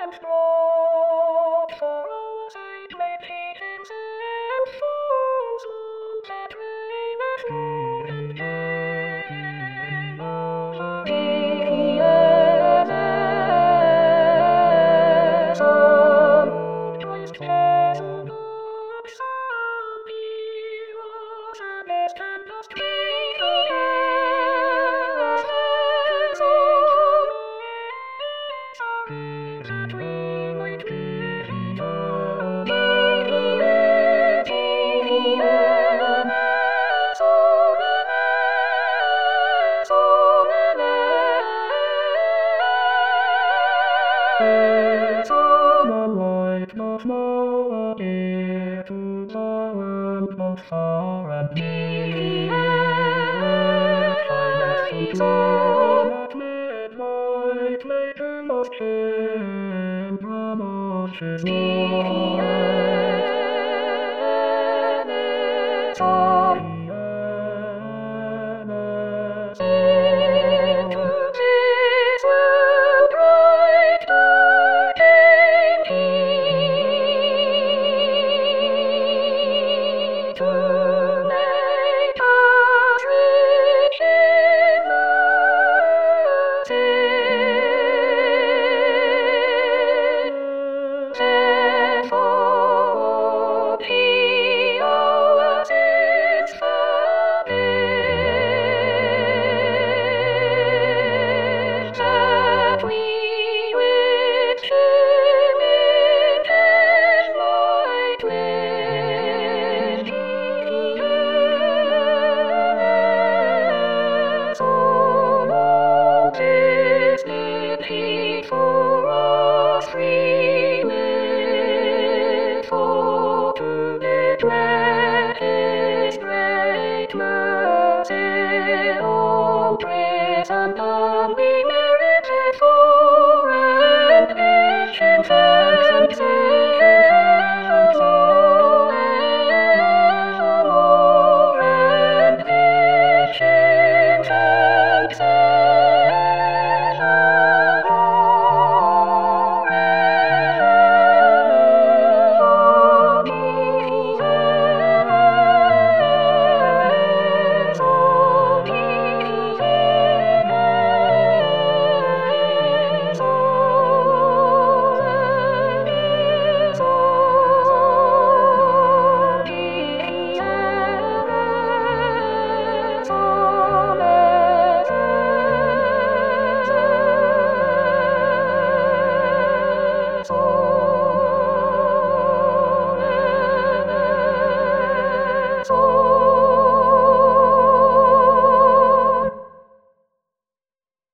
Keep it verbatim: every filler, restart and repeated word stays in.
and strong for all saints made teachings and fools that reigneth true and gay. Sorry, as as some joyous tales of some heroes and their tempest treat as as some that we might live in all eternity, and so then, so then, so the light must know dear to the both far and near. Finest feet on at midnight, later most in promotions near.